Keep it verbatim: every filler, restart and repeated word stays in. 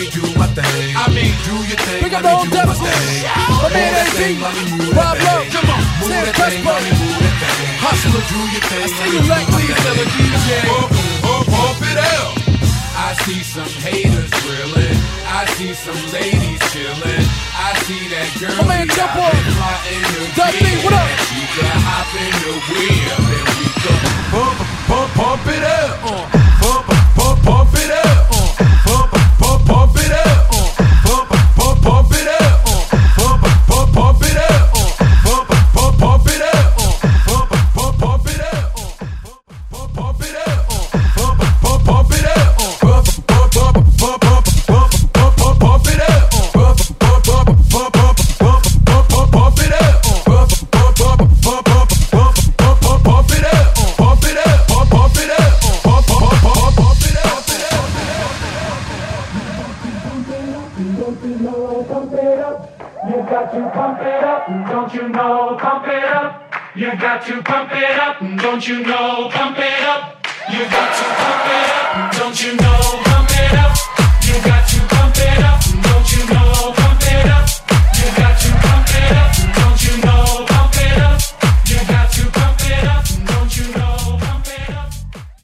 me do my thing. I mean, do your thing, Pick up let me the do old my devil. thing. My man A Z, Pablo, Come on, move Sam that thing, Crespo, let me move that thing. Hustler, do your thing, I see let me you do like my me, thing. Dilla D J. Pump, pump, pump it up. I see some haters drilling. I see some ladies chilling. I see that girl. My man Tempo. Dub B, what up? She can hop in the wheel and we go pump, pump, pump it up. Pump, pump, pump it up. Pump, pump, pump it up. Pump, pump, pump it up. Pump, pump, pump it up. Pump, pump, pump it up. Pump, pump, pump it up. Pump, pump it up. Pump, pump, pump it up. Pump, pump, pump, pump, pump, pump, pump, pump, pump it up. Pump, pump, pump, pump, pump, pump, pump, pump, pump it up. Pump, pump, pump, pump, pump, pump, pump, pump, pump it up. Pump it up. Pump, pump it up. Pump, pump, pump, pump, pump it up. Don't you know, pump it up. You got to pump it up. Don't you know, pump it up. You got to pump it up. Don't you know, pump it up. You got to pump it up.